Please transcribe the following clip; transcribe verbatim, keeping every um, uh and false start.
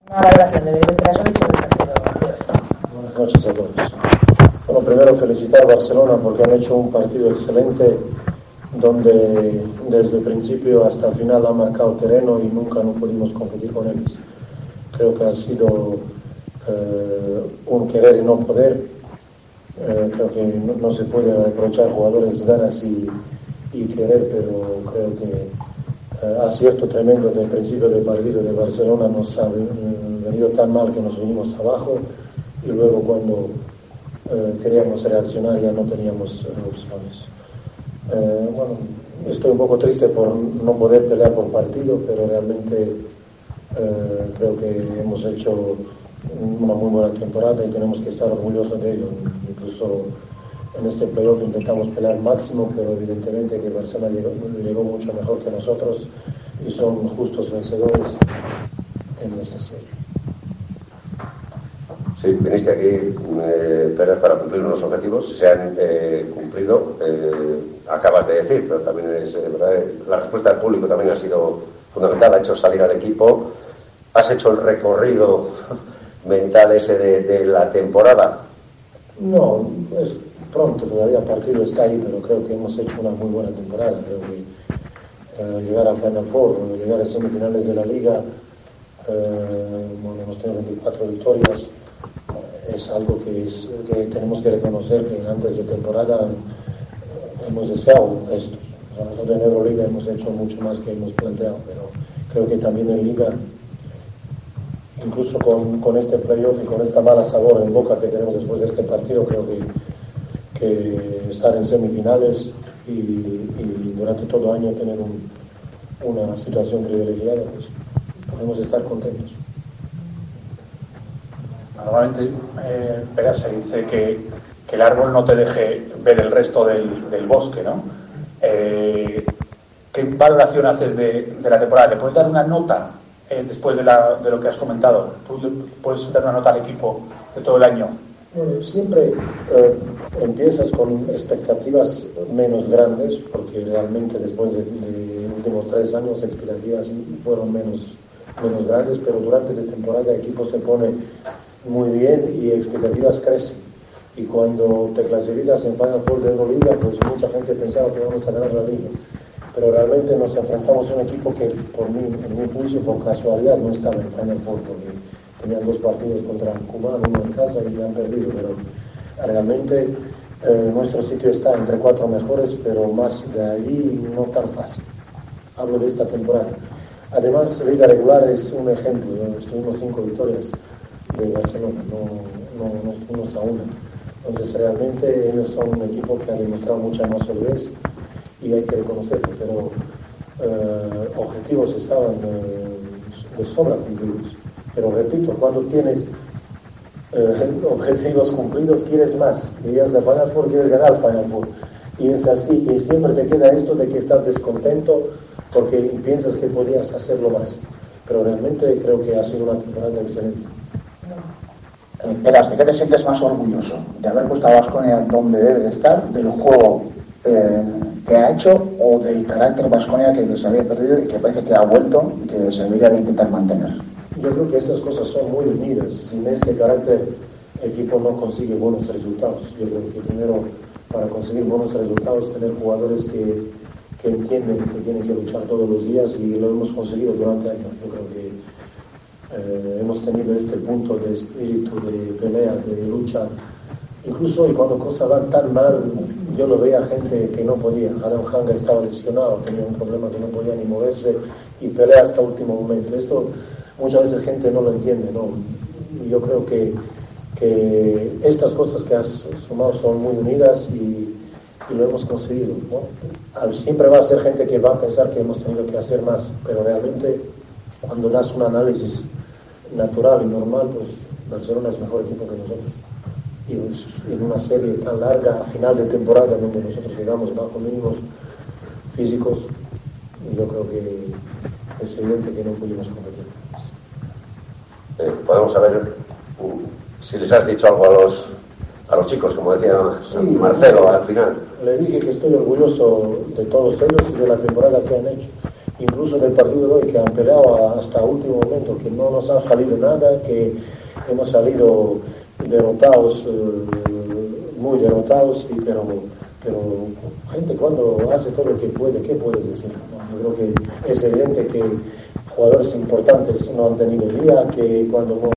Una valoración de Berenguer sobre el partido. Buenas noches a todos. Bueno, primero felicitar a Barcelona porque han hecho un partido excelente donde desde el principio hasta el final han marcado terreno y nunca no pudimos competir con ellos. Creo que ha sido eh, un querer y no poder. Eh, creo que no, no se puede reprochar a jugadores ganas y, y querer, pero creo que eh, acierto tremendo del principio del partido de Barcelona nos ha venido tan mal que nos vinimos abajo y luego cuando eh, queríamos reaccionar ya no teníamos eh, opciones. Eh, bueno, estoy un poco triste por no poder pelear por partido, pero realmente eh, creo que hemos hecho una muy buena temporada y tenemos que estar orgullosos de ello. Incluso en este playoff intentamos pelear máximo, pero evidentemente que Barcelona llegó, llegó mucho mejor que nosotros y son justos vencedores en esta serie. Sí, viniste aquí, eh, Pérez, para cumplir unos objetivos, se han eh, cumplido, eh, acabas de decir, pero también es eh, verdad, la respuesta del público también ha sido fundamental, ha hecho salir al equipo, has hecho el recorrido mental ese de, de la temporada. No, es pronto, todavía el partido está ahí, pero creo que hemos hecho una muy buena temporada. Creo que eh, llegar al Final Four, llegar a semifinales de la Liga, eh, bueno, hemos tenido veinticuatro victorias, eh, es algo que, es, que tenemos que reconocer que antes de temporada eh, hemos deseado esto. O sea, nosotros en Euroliga hemos hecho mucho más que hemos planteado, pero creo que también en Liga, incluso con, con este playoff y con esta mala sabor en boca que tenemos después de este partido, creo que, que estar en semifinales y, y durante todo el año tener un, una situación privilegiada, pues podemos estar contentos. Normalmente, eh, Pérez, se dice que, que el árbol no te deje ver el resto del, del bosque, ¿no? Eh, ¿Qué valoración haces de, de la temporada? ¿Le puedes dar una nota eh, después de, la, de lo que has comentado? ¿Tú le puedes dar una nota al equipo de todo el año? Bueno, siempre eh, empiezas con expectativas menos grandes, porque realmente después de, de los últimos tres años expectativas fueron menos, menos grandes, pero durante la temporada el equipo se pone muy bien y expectativas crecen. Y cuando te clasificas en Final Four de Euroliga, pues mucha gente pensaba que vamos a ganar la liga. Pero realmente nos enfrentamos a un equipo que por mí, en mi juicio, por casualidad no estaba en Final Four, porque tenían dos partidos contra Cuban, uno en casa y han perdido, pero realmente eh, nuestro sitio está entre cuatro mejores, pero más de allí no tan fácil. Hablo de esta temporada. Además, liga regular es un ejemplo, ¿no? Estuvimos cinco victorias de Barcelona, no, no, no estuvimos a una. Entonces realmente ellos son un equipo que ha demostrado mucha más solidez y hay que reconocerlo, pero eh, objetivos estaban eh, de sobra cumplidos. Pero repito, cuando tienes eh, objetivos cumplidos, quieres más. Querías el Final Four, quieres ganar el Final Four. Y es así, y siempre te queda esto de que estás descontento porque piensas que podías hacerlo más. Pero realmente creo que ha sido una temporada excelente. Eh, Peras, ¿de qué te sientes más orgulloso? ¿De haber puesto a Baskonia donde debe de estar? ¿Del juego eh, que ha hecho? ¿O del carácter Baskonia que se había perdido y que parece que ha vuelto y que se debería de intentar mantener? Yo creo que estas cosas son muy unidas. Sin este carácter, el equipo no consigue buenos resultados. Yo creo que primero, para conseguir buenos resultados, tener jugadores que, que entienden que tienen que luchar todos los días, y lo hemos conseguido durante años. Yo creo que eh, hemos tenido este punto de espíritu, de pelea, de lucha. Incluso y cuando cosas van tan mal, yo lo veía gente que no podía. Adam Hanga estaba lesionado, tenía un problema que no podía ni moverse y pelea hasta el último momento. Esto muchas veces gente no lo entiende, ¿no? Yo creo que, que estas cosas que has sumado son muy unidas y, y lo hemos conseguido, ¿no? Siempre va a ser gente que va a pensar que hemos tenido que hacer más, pero realmente cuando das un análisis natural y normal, pues Barcelona es mejor equipo que nosotros. Y pues, en una serie tan larga, a final de temporada, donde nosotros llegamos bajo mínimos físicos, yo creo que es evidente que no pudimos competir. Eh, podemos saber um, si les has dicho algo a los a los chicos, como decía sí, Marcelo al final. Le dije que estoy orgulloso de todos ellos y de la temporada que han hecho. incluso del partido de hoy, que han peleado hasta último momento, que no nos ha salido nada, que hemos salido derrotados, eh, muy derrotados, y, pero, pero gente cuando hace todo lo que puede, ¿qué puedes decir? No, yo creo que es evidente que jugadores importantes no han tenido día, que cuando no